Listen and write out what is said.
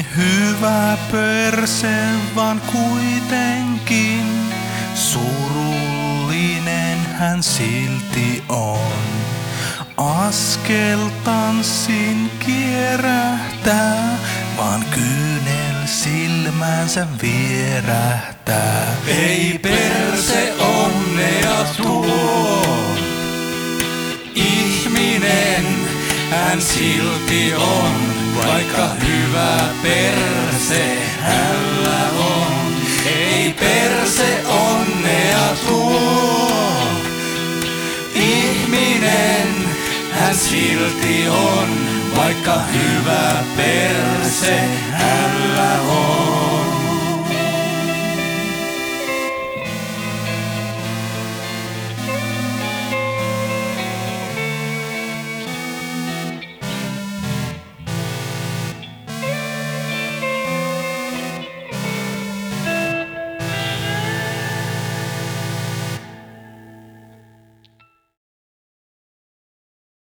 hyvä perse, vaan kuitenkin surullinen hän silti on. Askel tanssin kierähtää, vaan kyynel silmänsä vierähtää. Ei perse onnea tuo, ihminen hän silti on, vaikka hyvä perse hänellä on. Ei perse onnea tuo, ihminen hän silti on, vaikka hyvä perse